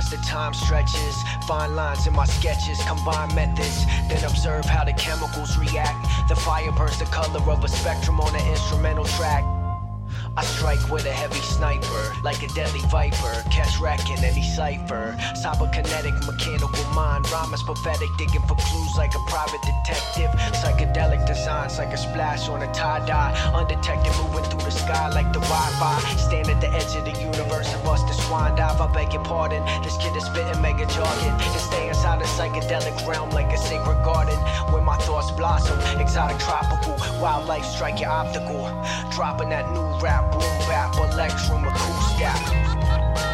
the time stretches. Fine lines in my sketches, combine methods, then observe how the chemicals react. The fire burns the color of a spectrum on an instrumental track. I strike with a heavy sniper, like a deadly viper. Catch wreck in any cipher. Cyberkinetic, mechanical mind. Rhyme is pathetic, digging for clues like a private detective. Psychedelic designs like a splash on a tie-dye. Undetected, moving through the sky like the Wi-Fi. Stand at the edge of the universe and bust a swan dive. I beg your pardon, this kid is spitting mega jargon. And stay inside the psychedelic realm like a sacred garden, where my thoughts blossom. Exotic, tropical, wildlife strike your optical. Dropping that new rap, boom bap, electrum acoustic.